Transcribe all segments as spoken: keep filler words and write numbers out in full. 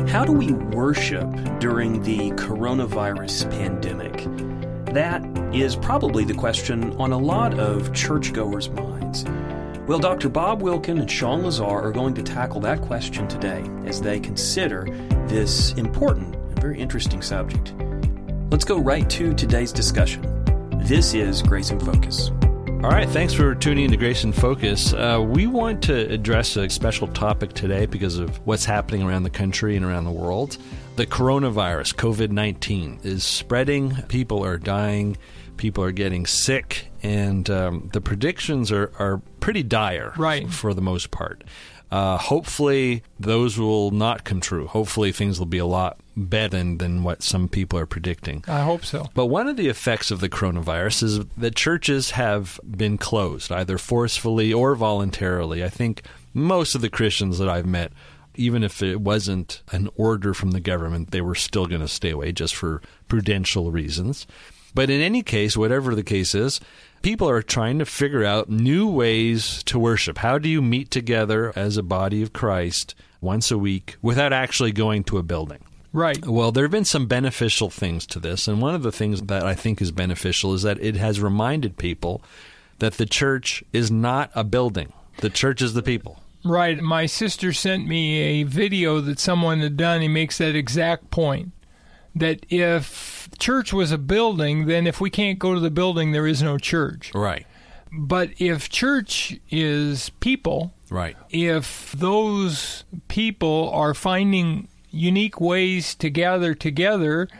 How do we worship during the coronavirus pandemic? That is probably the question on a lot of churchgoers' minds. Well, Doctor Bob Wilkin and Sean Lazar are going to tackle that question today as they consider this important and very interesting subject. Let's go right to today's discussion. This is Grace in Focus. All right, thanks for tuning in to Grace in Focus. Uh, we want to address a special topic today because of what's happening around the country and around the world. The coronavirus, covid nineteen, is spreading. People are dying. People are getting sick. And um, the predictions are, are pretty dire, right, for the most part. Uh, hopefully, those will not come true. Hopefully, things will be a lot better than, than what some people are predicting. I hope so. But one of the effects of the coronavirus is that churches have been closed, either forcefully or voluntarily. I think most of the Christians that I've met, even if it wasn't an order from the government, they were still going to stay away just for prudential reasons. But in any case, whatever the case is, people are trying to figure out new ways to worship. How do you meet together as a body of Christ once a week without actually going to a building? Right. Well, there have been some beneficial things to this, and one of the things that I think is beneficial is that it has reminded people that the church is not a building. The church is the people. Right. My sister sent me a video that someone had done. He makes that exact point, that if church was a building, then if we can't go to the building, there is no church. Right. But if church is people, right, if those people are finding unique ways to gather together,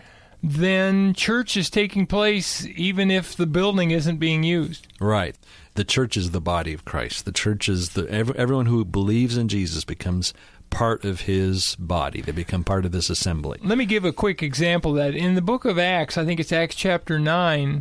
then church is taking place even if the building isn't being used. Right. The church is the body of Christ. The church is the everyone who believes in Jesus becomes part of his body. They become part of this assembly. Let me give a quick example of that. In the book of Acts, I think it's Acts chapter nine,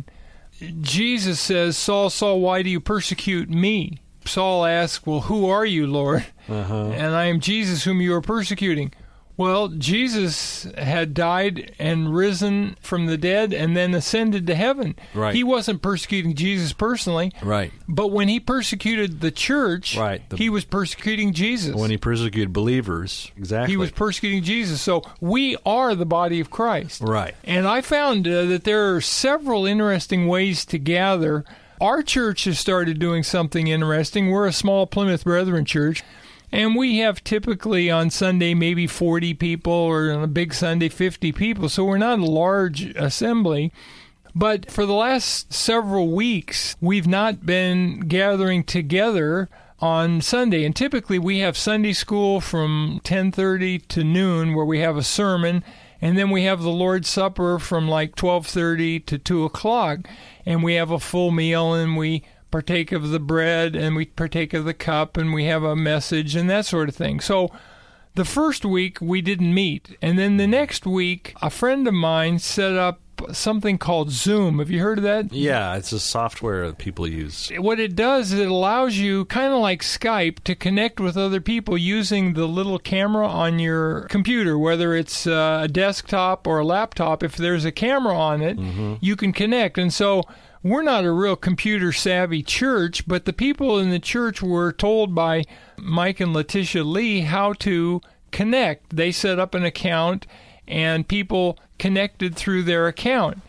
Jesus says, Saul, Saul, why do you persecute me? Saul asks, well, who are you, Lord? Uh-huh. And I am Jesus whom you are persecuting. Well, Jesus had died and risen from the dead and then ascended to heaven. Right. He wasn't persecuting Jesus personally. Right. But when he persecuted the church, right. the, he was persecuting Jesus. When he persecuted believers, exactly. He was persecuting Jesus. So we are the body of Christ. Right. And I found uh, that there are several interesting ways to gather. Our church has started doing something interesting. We're a small Plymouth Brethren church. And we have typically on Sunday maybe forty people, or on a big Sunday fifty people, so we're not a large assembly. But for the last several weeks, we've not been gathering together on Sunday. And typically we have Sunday school from ten thirty to noon where we have a sermon, and then we have the Lord's Supper from like twelve thirty to two o'clock, and we have a full meal, and we partake of the bread, and we partake of the cup, and we have a message and that sort of thing. So the first week we didn't meet, and then the next week a friend of mine set up something called Zoom. Have you heard of that? Yeah, it's a software that people use. What it does is it allows you, kind of like Skype, to connect with other people using the little camera on your computer, whether it's uh, a desktop or a laptop. If there's a camera on it, mm-hmm. you can connect. And so we're not a real computer-savvy church, but the people in the church were told by Mike and Letitia Lee how to connect. They set up an account, and people connected through their account.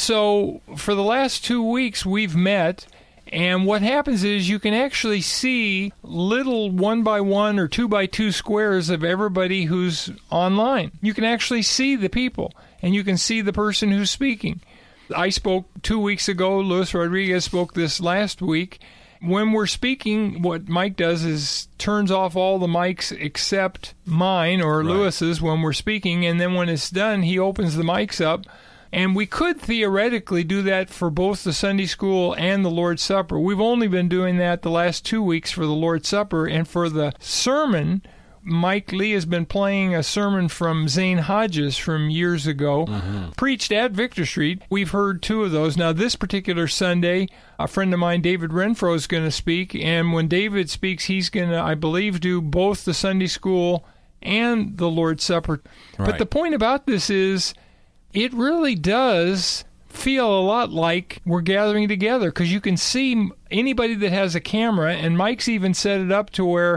So for the last two weeks, we've met, and what happens is you can actually see little one-by-one or two-by-two squares of everybody who's online. You can actually see the people, and you can see the person who's speaking. I spoke two weeks ago. Luis Rodriguez spoke this last week. When we're speaking, what Mike does is turns off all the mics except mine or right. Lewis's when we're speaking, and then when it's done, he opens the mics up. And we could theoretically do that for both the Sunday school and the Lord's Supper. We've only been doing that the last two weeks for the Lord's Supper, and for the sermon, Mike Lee has been playing a sermon from Zane Hodges from years ago, mm-hmm. preached at Victor Street. We've heard two of those. Now, this particular Sunday, a friend of mine, David Renfro, is going to speak, and when David speaks, he's going to, I believe, do both the Sunday school and the Lord's Supper. Right. But the point about this is it really does feel a lot like we're gathering together, because you can see anybody that has a camera, and Mike's even set it up to where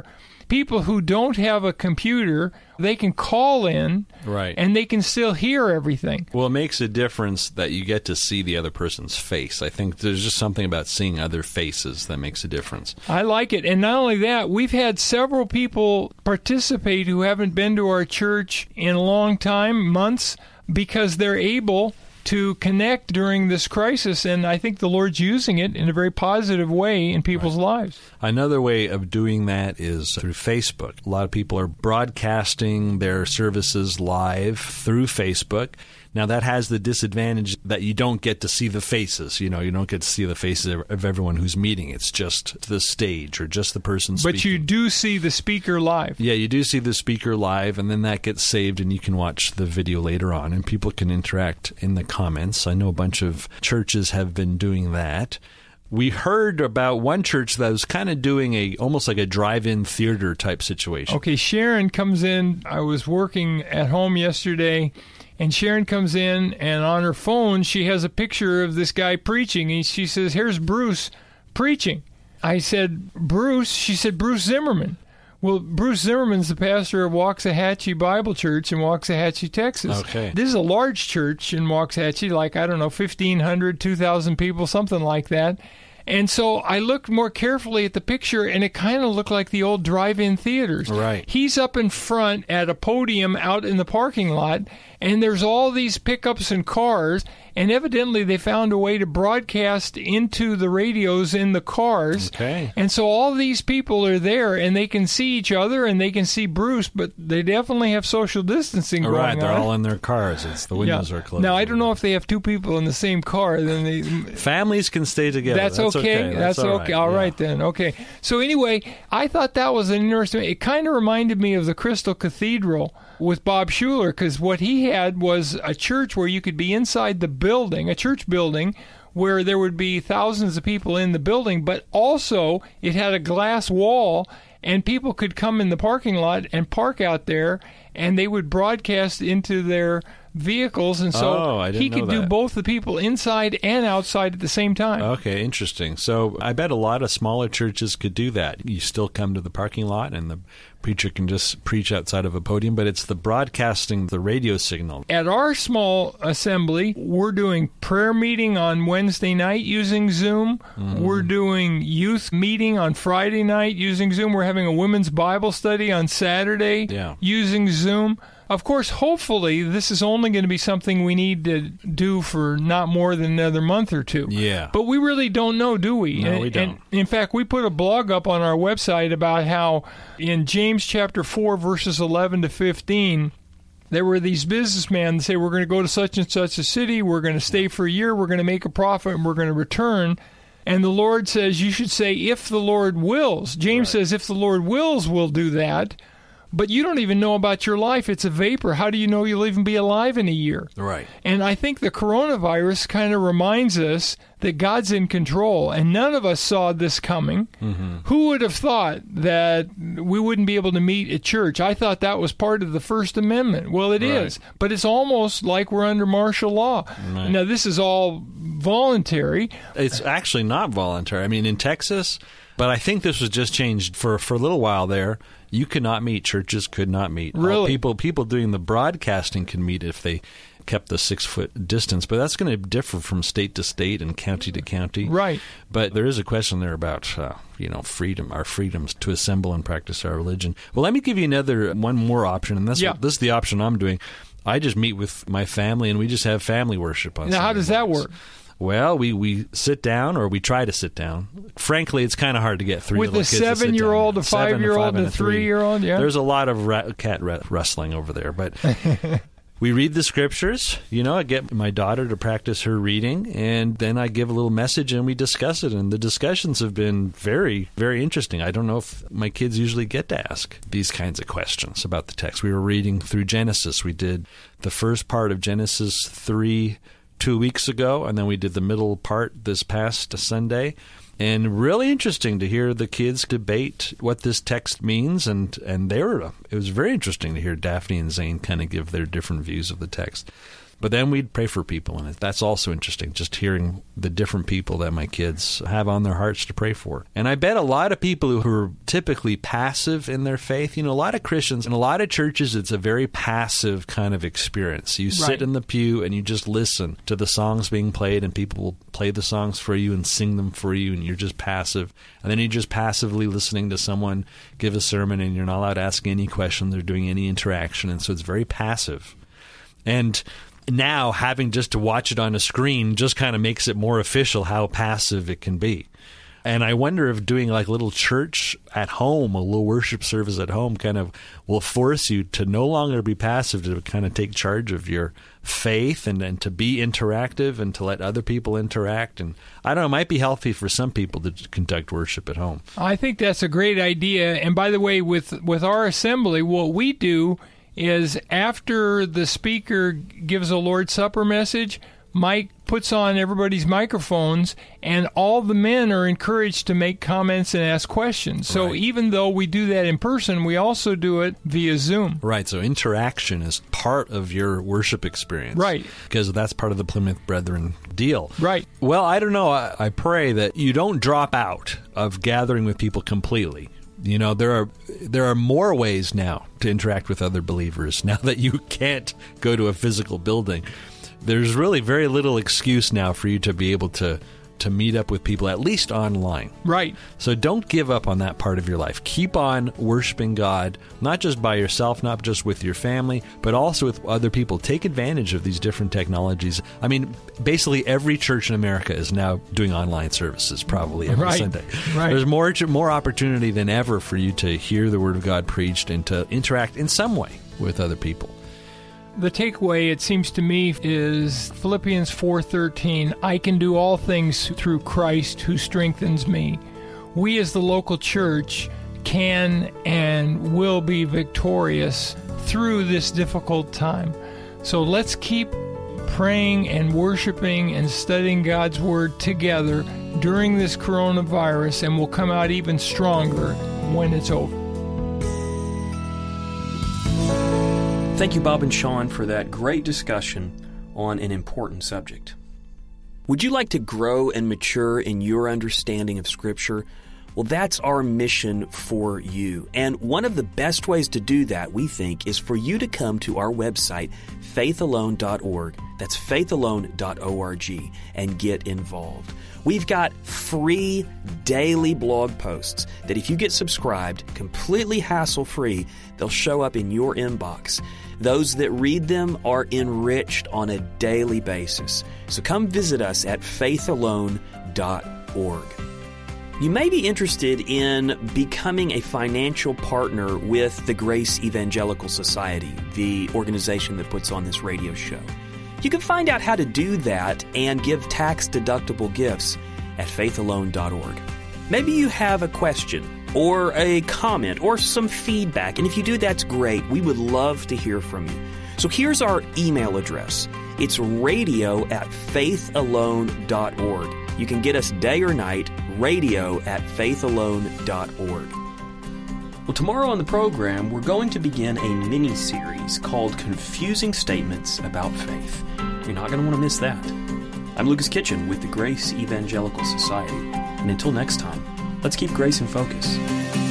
people who don't have a computer, they can call in, right, and they can still hear everything. Well, it makes a difference that you get to see the other person's face. I think there's just something about seeing other faces that makes a difference. I like it. And not only that, we've had several people participate who haven't been to our church in a long time, months, because they're able to connect during this crisis, and I think the Lord's using it in a very positive way in people's right. lives. Another way of doing that is through Facebook. A lot of people are broadcasting their services live through Facebook. Now, that has the disadvantage that you don't get to see the faces. You know, you don't get to see the faces of everyone who's meeting. It's just the stage or just the person speaking. But you do see the speaker live. Yeah, you do see the speaker live, and then that gets saved, and you can watch the video later on, and people can interact in the comments. I know a bunch of churches have been doing that. We heard about one church that was kind of doing a almost like a drive-in theater type situation. Okay, Sharon comes in. I was working at home yesterday, and Sharon comes in, and on her phone, she has a picture of this guy preaching, and she says, "Here's Bruce preaching." I said, "Bruce?" She said, "Bruce Zimmerman." Well, Bruce Zimmerman's the pastor of Waxahachie Bible Church in Waxahachie, Texas. Okay. This is a large church in Waxahachie, like, I don't know, fifteen hundred, two thousand people, something like that. And so I looked more carefully at the picture, and it kind of looked like the old drive-in theaters. Right. He's up in front at a podium out in the parking lot, and there's all these pickups and cars, and evidently they found a way to broadcast into the radios in the cars. Okay. And so all these people are there, and they can see each other, and they can see Bruce, but they definitely have social distancing going on. Right, they're all in their cars. It's the windows yeah. are closed. Now, I don't know if they have two people in the same car. Then they Families can stay together. That's, That's okay. okay. That's, That's all okay. right. All yeah. right, then. Okay. So anyway, I thought that was an interesting. It kind of reminded me of the Crystal Cathedral with Bob Schuller, because what he had was a church where you could be inside the building, a church building, where there would be thousands of people in the building, but also it had a glass wall, and people could come in the parking lot and park out there, and they would broadcast into their vehicles, and so oh, I didn't he could know do that. both the people inside and outside at the same time. Okay, interesting. So I bet a lot of smaller churches could do that. You still come to the parking lot, and the preacher can just preach outside of a podium, but it's the broadcasting the radio signal. At our small assembly, we're doing prayer meeting on Wednesday night using Zoom. Mm-hmm. We're doing youth meeting on Friday night using Zoom. We're having a women's Bible study on Saturday yeah. using Zoom. Of course, hopefully, this is only going to be something we need to do for not more than another month or two. Yeah. But we really don't know, do we? No, and, we don't. And in fact, we put a blog up on our website about how in James chapter four, verses eleven to fifteen, there were these businessmen that say, we're going to go to such and such a city, we're going to stay for a year, we're going to make a profit, and we're going to return. And the Lord says, you should say, if the Lord wills. James right. says, if the Lord wills, we'll do that. But you don't even know about your life. It's a vapor. How do you know you'll even be alive in a year? Right. And I think the coronavirus kind of reminds us that God's in control, and none of us saw this coming. Mm-hmm. Who would have thought that we wouldn't be able to meet at church? I thought that was part of the First Amendment. Well, it right. is, but it's almost like we're under martial law. Right. Now, this is all voluntary. It's actually not voluntary. I mean, in Texas, but I think this was just changed for, for a little while there. You could not meet. Churches could not meet. Really? All people people doing the broadcasting can meet if they kept the six-foot distance. But that's going to differ from state to state and county to county. Right. But there is a question there about, uh, you know, freedom, our freedoms to assemble and practice our religion. Well, let me give you another, one more option, and that's yeah. what, this is the option I'm doing. I just meet with my family, and we just have family worship on Now, how Sunday does that mornings. work? Well, we, we sit down, or we try to sit down. Frankly, it's kind of hard to get three With little a kids to sit down. seven-year-old, a Seven, five-year-old, five, and a three-year-old, yeah. There's a lot of ra- cat ra- rustling over there, but we read the scriptures. You know, I get my daughter to practice her reading, and then I give a little message, and we discuss it. And the discussions have been very, very interesting. I don't know if my kids usually get to ask these kinds of questions about the text. We were reading through Genesis. We did the first part of Genesis three two weeks ago, and then we did the middle part this past Sunday. And really interesting to hear the kids debate what this text means, and, and they were, it was very interesting to hear Daphne and Zane kind of give their different views of the text. But then we'd pray for people, and that's also interesting, just hearing the different people that my kids have on their hearts to pray for. And I bet a lot of people who are typically passive in their faith, you know, a lot of Christians, in a lot of churches, it's a very passive kind of experience. You sit Right. in the pew and you just listen to the songs being played, and people will play the songs for you and sing them for you, and you're just passive. And then you're just passively listening to someone give a sermon, and you're not allowed to ask any questions or doing any interaction, and so it's very passive. And now having just to watch it on a screen just kind of makes it more official how passive it can be. And I wonder if doing like a little church at home, a little worship service at home, kind of will force you to no longer be passive, to kind of take charge of your faith and, and to be interactive and to let other people interact. And I don't know, it might be healthy for some people to conduct worship at home. I think that's a great idea. And by the way, with, with our assembly, what we do is after the speaker gives a Lord's Supper message, Mike puts on everybody's microphones, and all the men are encouraged to make comments and ask questions. So Right. even though we do that in person, we also do it via Zoom. Right, so interaction is part of your worship experience. Right. Because that's part of the Plymouth Brethren deal. Right. Well, I don't know. I, I pray that you don't drop out of gathering with people completely. You know, there are there are more ways now to interact with other believers now that you can't go to a physical building. There's really very little excuse now for you to be able to to meet up with people, at least online. Right. So don't give up on that part of your life. Keep on worshiping God, not just by yourself, not just with your family, but also with other people. Take advantage of these different technologies. I mean, basically every church in America is now doing online services, probably every Right. Sunday. Right. There's more more opportunity than ever for you to hear the Word of God preached and to interact in some way with other people. The takeaway, it seems to me, is Philippians four thirteen, I can do all things through Christ who strengthens me. We as the local church can and will be victorious through this difficult time. So let's keep praying and worshiping and studying God's Word together during this coronavirus, and we'll come out even stronger when it's over. Thank you, Bob and Sean, for that great discussion on an important subject. Would you like to grow and mature in your understanding of Scripture? Well, that's our mission for you. And one of the best ways to do that, we think, is for you to come to our website, faith alone dot org. That's faith alone dot org, and get involved. We've got free daily blog posts that if you get subscribed, completely hassle-free, they'll show up in your inbox. Those that read them are enriched on a daily basis. So come visit us at faith alone dot org. You may be interested in becoming a financial partner with the Grace Evangelical Society, the organization that puts on this radio show. You can find out how to do that and give tax-deductible gifts at faith alone dot org. Maybe you have a question or a comment or some feedback, and if you do, that's great. We would love to hear from you. So here's our email address. It's radio at faith alone dot org. You can get us day or night, radio at faith alone dot org. Well, tomorrow on the program, we're going to begin a mini-series called Confusing Statements About Faith. You're not going to want to miss that. I'm Lucas Kitchen with the Grace Evangelical Society. And until next time, let's keep grace in focus.